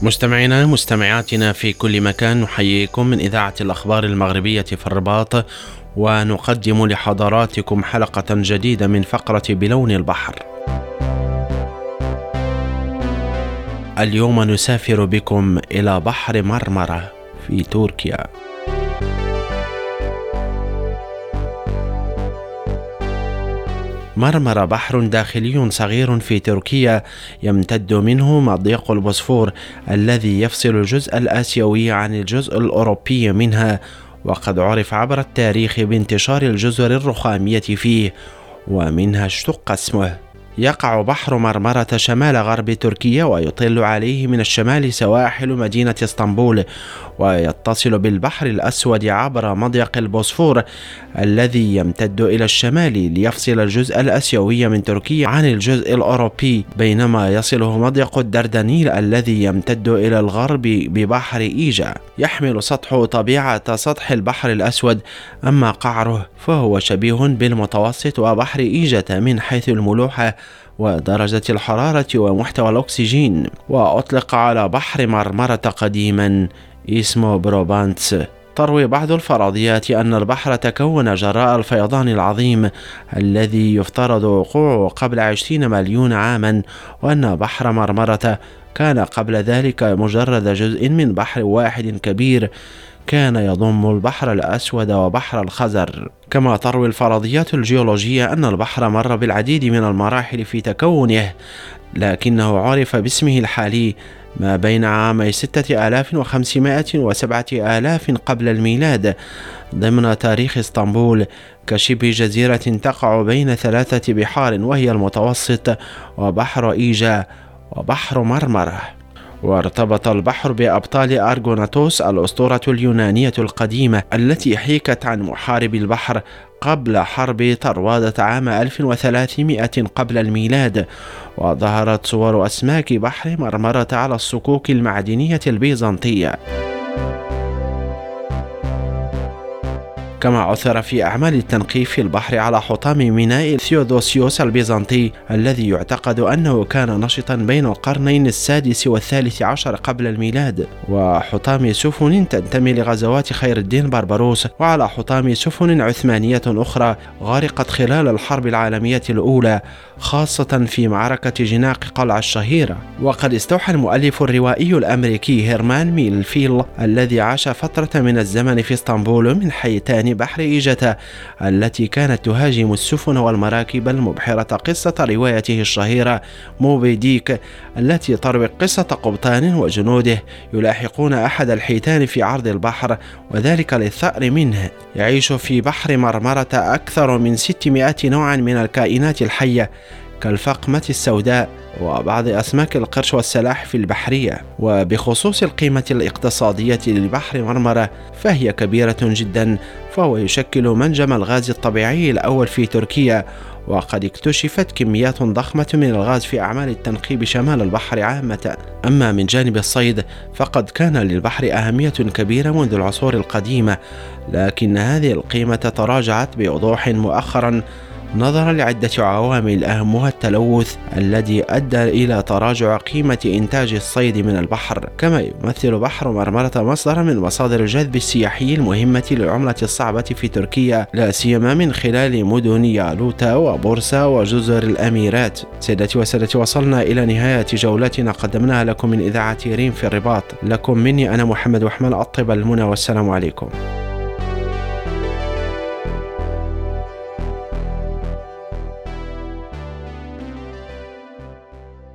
مستمعينا مستمعاتنا في كل مكان، نحييكم من إذاعة الأخبار المغربية في الرباط، ونقدم لحضراتكم حلقة جديدة من فقرة بلون البحر. اليوم نسافر بكم إلى بحر مرمرة في تركيا. مرمرة بحر داخلي صغير في تركيا يمتد منه مضيق البوسفور الذي يفصل الجزء الآسيوي عن الجزء الأوروبي منها، وقد عرف عبر التاريخ بانتشار الجزر الرخامية فيه، ومنها اشتق اسمه. يقع بحر مرمرة شمال غرب تركيا، ويطل عليه من الشمال سواحل مدينة اسطنبول، ويتصل بالبحر الأسود عبر مضيق البوسفور الذي يمتد إلى الشمال ليفصل الجزء الآسيوي من تركيا عن الجزء الأوروبي، بينما يصله مضيق الدردنيل الذي يمتد إلى الغرب ببحر إيجا. يحمل سطحه طبيعة سطح البحر الأسود، أما قعره فهو شبيه بالمتوسط وبحر إيجا من حيث الملوحة ودرجة الحرارة ومحتوى الأكسجين. وأطلق على بحر مرمرة قديما اسمه بروبانتس. تروي بعض الفرضيات أن البحر تكون جراء الفيضان العظيم الذي يفترض وقوعه قبل 20 مليون عاما، وأن بحر مرمرة كان قبل ذلك مجرد جزء من بحر واحد كبير كان يضم البحر الأسود وبحر الخزر. كما تروي الفرضيات الجيولوجية أن البحر مر بالعديد من المراحل في تكونه، لكنه عرف باسمه الحالي ما بين عامي 6500 و7000 قبل الميلاد ضمن تاريخ اسطنبول كشبه جزيرة تقع بين 3 بحار، وهي المتوسط وبحر إيجا وبحر مرمرة. وارتبط البحر بأبطال أرغوناتوس الأسطورة اليونانية القديمة التي حيكت عن محارب البحر قبل حرب طروادة عام 1300 قبل الميلاد، وظهرت صور أسماك بحر مرمرة على الصكوك المعدنية البيزنطية. كما عثر في أعمال التنقيب في البحر على حطام ميناء ثيودوسيوس البيزنطي الذي يعتقد أنه كان نشطا بين القرنين السادس والثالث عشر قبل الميلاد، وحطام سفن تنتمي لغزوات خير الدين بربروس، وعلى حطام سفن عثمانية أخرى غرقت خلال الحرب العالمية الأولى، خاصة في معركة جناق قلعة الشهيرة. وقد استوحى المؤلف الروائي الأمريكي هيرمان ميلفيل الذي عاش فترة من الزمن في اسطنبول من حيتان بحر إيجا التي كانت تهاجم السفن والمراكب المبحرة قصة روايته الشهيرة موبي ديك التي تروي قصة قبطان وجنوده يلاحقون أحد الحيتان في عرض البحر، وذلك للثأر منه. يعيش في بحر مرمرة أكثر من 600 نوعا من الكائنات الحية كالفقمة السوداء وبعض أسماك القرش والسلاحف البحرية. وبخصوص القيمة الاقتصادية لبحر مرمرة فهي كبيرة جدا، فهو يشكل منجم الغاز الطبيعي الأول في تركيا، وقد اكتشفت كميات ضخمة من الغاز في أعمال التنقيب شمال البحر عامة. أما من جانب الصيد فقد كان للبحر أهمية كبيرة منذ العصور القديمة، لكن هذه القيمة تراجعت بوضوح مؤخرا نظرا لعدة عوامل أهمها التلوث الذي أدى إلى تراجع قيمة إنتاج الصيد من البحر. كما يمثل بحر مرمرة مصدرا من مصادر الجذب السياحي المهمة للعملة الصعبة في تركيا، لا سيما من خلال مدن يالوتا وبورصة وجزر الأميرات. سيدتي وسادتي، وصلنا إلى نهاية جولتنا قدمناها لكم من إذاعة ريم في الرباط. لكم مني أنا محمد وحمان أطيب المنى، والسلام عليكم.